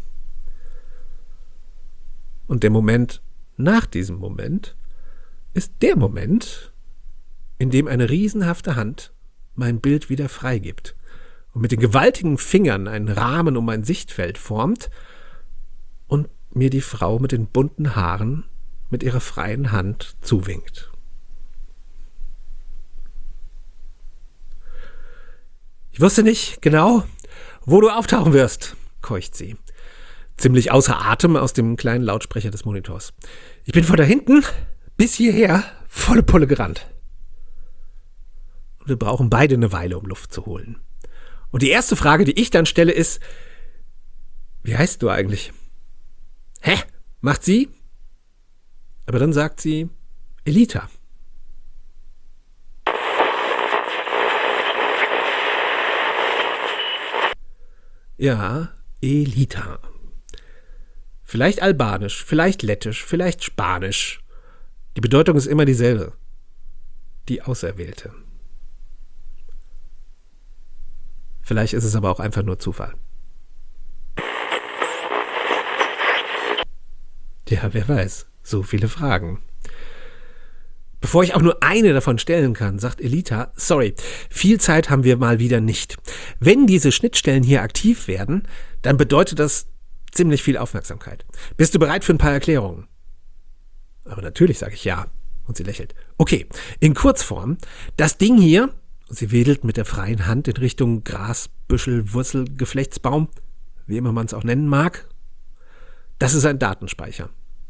Und der Moment nach diesem Moment ist der Moment, in dem eine riesenhafte Hand mein Bild wieder freigibt und mit den gewaltigen Fingern einen Rahmen um mein Sichtfeld formt und mir die Frau mit den bunten Haaren mit ihrer freien Hand zuwinkt. Ich wusste nicht genau, wo du auftauchen wirst, keucht sie. Ziemlich außer Atem aus dem kleinen Lautsprecher des Monitors. Ich bin von da hinten bis hierher volle Pulle gerannt. Und wir brauchen beide eine Weile, um Luft zu holen. Und die erste Frage, die ich dann stelle, ist: Wie heißt du eigentlich? Hä? Macht sie? Aber dann sagt sie: Elita. Ja, Elita. Vielleicht albanisch, vielleicht lettisch, vielleicht spanisch. Die Bedeutung ist immer dieselbe. Die Auserwählte. Vielleicht ist es aber auch einfach nur Zufall. Ja, wer weiß. So viele Fragen. Bevor ich auch nur eine davon stellen kann, sagt Elita: Sorry, viel Zeit haben wir mal wieder nicht. Wenn diese Schnittstellen hier aktiv werden, dann bedeutet das ziemlich viel Aufmerksamkeit. Bist du bereit für ein paar Erklärungen? Aber natürlich, sage ich ja. Und sie lächelt. Okay, in Kurzform, das Ding hier, und sie wedelt mit der freien Hand in Richtung Grasbüschel, Wurzel, Geflechtsbaum, wie immer man es auch nennen mag, das ist ein Datenspeicher.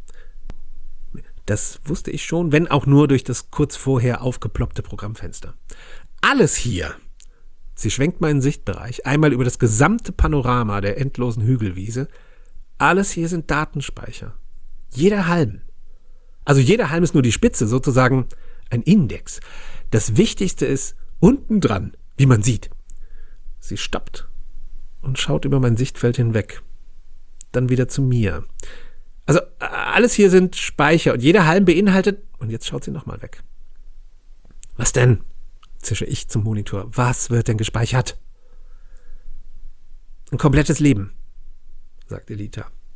Das wusste ich schon, wenn auch nur durch das kurz vorher aufgeploppte Programmfenster. Alles hier, sie schwenkt meinen Sichtbereich einmal über das gesamte Panorama der endlosen Hügelwiese, alles hier sind Datenspeicher. Jeder Halm. Also jeder Halm ist nur die Spitze, sozusagen ein Index. Das Wichtigste ist unten dran, wie man sieht. Sie stoppt und schaut über mein Sichtfeld hinweg. Dann wieder zu mir. Also alles hier sind Speicher und jeder Halm beinhaltet... Und jetzt schaut sie nochmal weg. Was denn? Zische ich zum Monitor. Was wird denn gespeichert? Ein komplettes Leben, sagt Elita.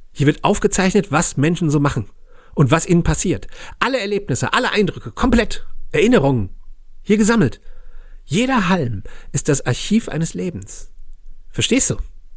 Hier wird aufgezeichnet, was Menschen so machen und was ihnen passiert. Alle Erlebnisse, alle Eindrücke, komplett, Erinnerungen, hier gesammelt. Jeder Halm ist das Archiv eines Lebens. Verstehst du?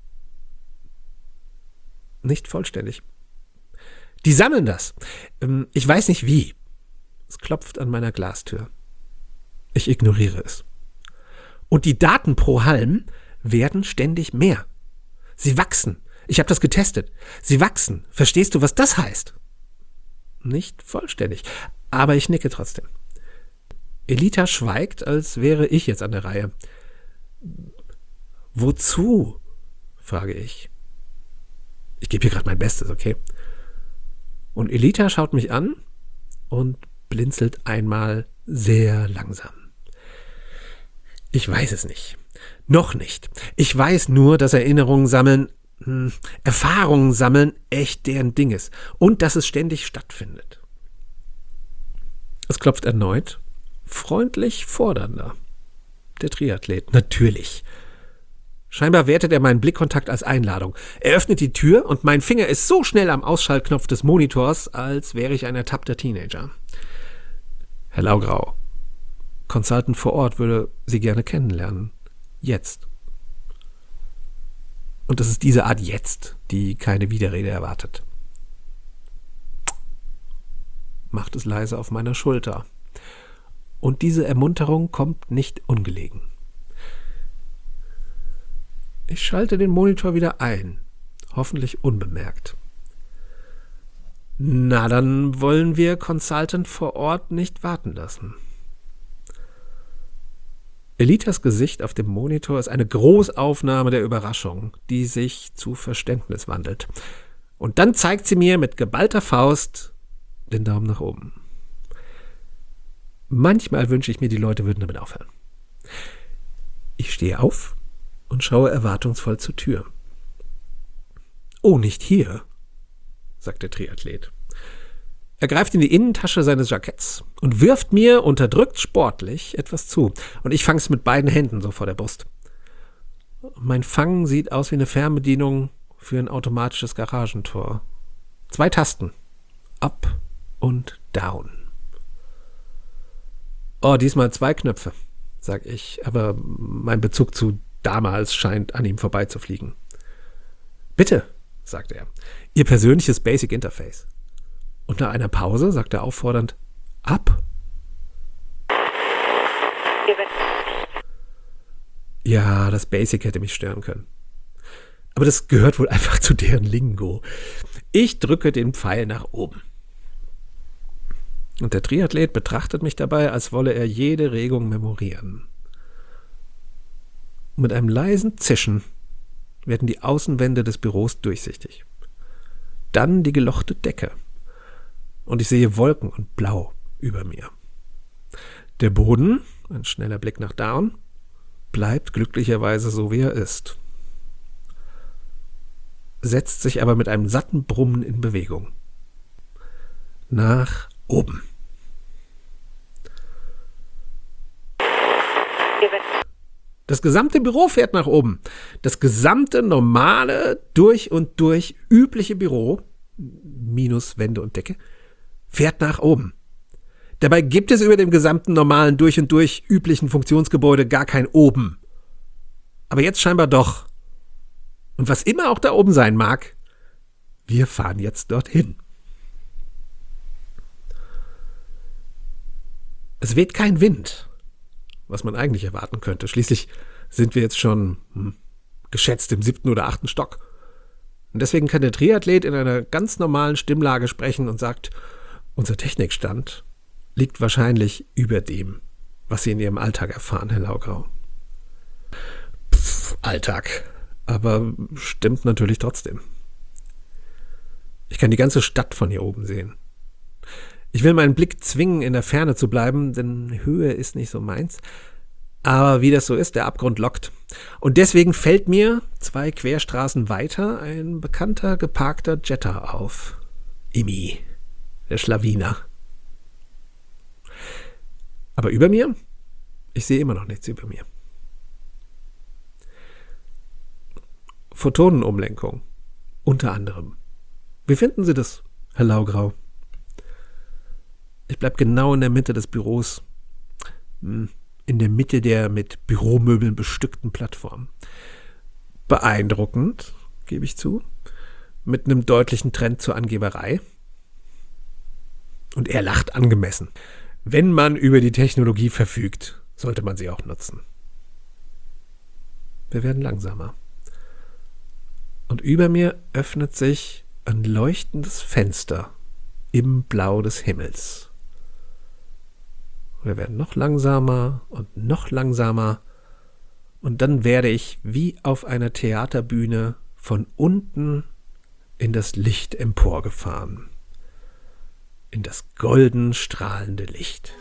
Nicht vollständig. Die sammeln das. Ich weiß nicht wie. Es klopft an meiner Glastür. Ich ignoriere es. Und die Daten pro Halm werden ständig mehr. Sie wachsen. Ich habe das getestet. Sie wachsen. Verstehst du, was das heißt? Nicht vollständig. Aber ich nicke trotzdem. Elita schweigt, als wäre ich jetzt an der Reihe. Wozu? Frage ich. Ich gebe hier gerade mein Bestes, okay? Und Elita schaut mich an und blinzelt einmal sehr langsam. Ich weiß es nicht. Noch nicht. Ich weiß nur, dass Erinnerungen sammeln, Erfahrungen sammeln echt deren Ding ist. Und dass es ständig stattfindet. Es klopft erneut. Freundlich fordernder. Der Triathlet, natürlich. Scheinbar wertet er meinen Blickkontakt als Einladung. Er öffnet die Tür und mein Finger ist so schnell am Ausschaltknopf des Monitors, als wäre ich ein ertappter Teenager. Herr Laugrau, Consultant vor Ort würde Sie gerne kennenlernen. Jetzt. Und es ist diese Art Jetzt, die keine Widerrede erwartet. Macht es leise auf meiner Schulter. Und diese Ermunterung kommt nicht ungelegen. Ich schalte den Monitor wieder ein, hoffentlich unbemerkt. Na, dann wollen wir Consultant vor Ort nicht warten lassen. Elitas Gesicht auf dem Monitor ist eine Großaufnahme der Überraschung, die sich zu Verständnis wandelt. Und dann zeigt sie mir mit geballter Faust den Daumen nach oben. Manchmal wünsche ich mir, die Leute würden damit aufhören. Ich stehe auf und schaue erwartungsvoll zur Tür. Oh, nicht hier, sagt der Triathlet. Er greift in die Innentasche seines Jacketts und wirft mir unterdrückt sportlich etwas zu. Und ich fange es mit beiden Händen so vor der Brust. Mein Fang sieht aus wie eine Fernbedienung für ein automatisches Garagentor. 2 Tasten. Up und down. Oh, diesmal 2 Knöpfe, sag ich, aber mein Bezug zu damals scheint an ihm vorbeizufliegen. Bitte, sagt er, Ihr persönliches Basic Interface. Und nach einer Pause sagt er auffordernd, ab. Ja, das Basic hätte mich stören können. Aber das gehört wohl einfach zu deren Lingo. Ich drücke den Pfeil nach oben. Und der Triathlet betrachtet mich dabei, als wolle er jede Regung memorieren. Mit einem leisen Zischen werden die Außenwände des Büros durchsichtig. Dann die gelochte Decke. Und ich sehe Wolken und Blau über mir. Der Boden, ein schneller Blick nach down, bleibt glücklicherweise so, wie er ist. Setzt sich aber mit einem satten Brummen in Bewegung. Nach oben. Das gesamte Büro fährt nach oben. Das gesamte normale, durch und durch übliche Büro, minus Wände und Decke, fährt nach oben. Dabei gibt es über dem gesamten normalen, durch und durch üblichen Funktionsgebäude gar kein Oben. Aber jetzt scheinbar doch. Und was immer auch da oben sein mag, wir fahren jetzt dorthin. Es weht kein Wind, was man eigentlich erwarten könnte. Schließlich sind wir jetzt schon geschätzt im 7. oder 8. Stock. Und deswegen kann der Triathlet in einer ganz normalen Stimmlage sprechen und sagt, unser Technikstand liegt wahrscheinlich über dem, was Sie in Ihrem Alltag erfahren, Herr Laugrau. Alltag. Aber stimmt natürlich trotzdem. Ich kann die ganze Stadt von hier oben sehen. Ich will meinen Blick zwingen, in der Ferne zu bleiben, denn Höhe ist nicht so meins. Aber wie das so ist, der Abgrund lockt. Und deswegen fällt mir 2 Querstraßen weiter ein bekannter geparkter Jetta auf. Imi, der Schlawiner. Aber über mir? Ich sehe immer noch nichts über mir. Photonenumlenkung. Unter anderem. Wie finden Sie das, Herr Laugrau? Ich bleibe genau in der Mitte des Büros. In der Mitte der mit Büromöbeln bestückten Plattform. Beeindruckend, gebe ich zu. Mit einem deutlichen Trend zur Angeberei. Und er lacht angemessen. Wenn man über die Technologie verfügt, sollte man sie auch nutzen. Wir werden langsamer. Und über mir öffnet sich ein leuchtendes Fenster im Blau des Himmels. Wir werden noch langsamer und noch langsamer. Und dann werde ich wie auf einer Theaterbühne von unten in das Licht emporgefahren. In das golden strahlende Licht.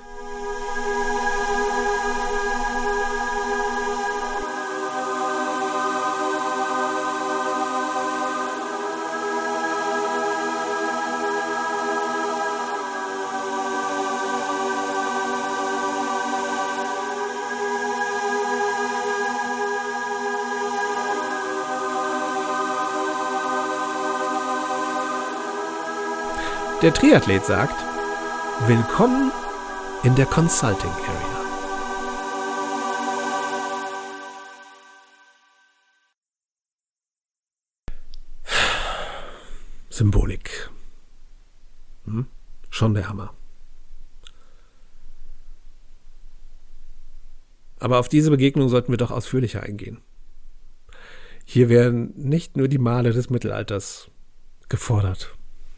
Der Triathlet sagt, willkommen in der Consulting Area. Symbolik. Schon der Hammer. Aber auf diese Begegnung sollten wir doch ausführlicher eingehen. Hier werden nicht nur die Male des Mittelalters gefordert.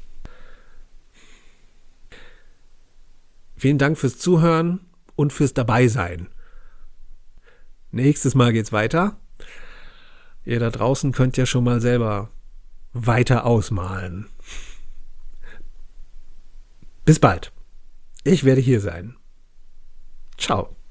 Vielen Dank fürs Zuhören und fürs Dabeisein. Nächstes Mal geht's weiter. Ihr da draußen könnt ja schon mal selber weiter ausmalen. Bis bald. Ich werde hier sein. Ciao.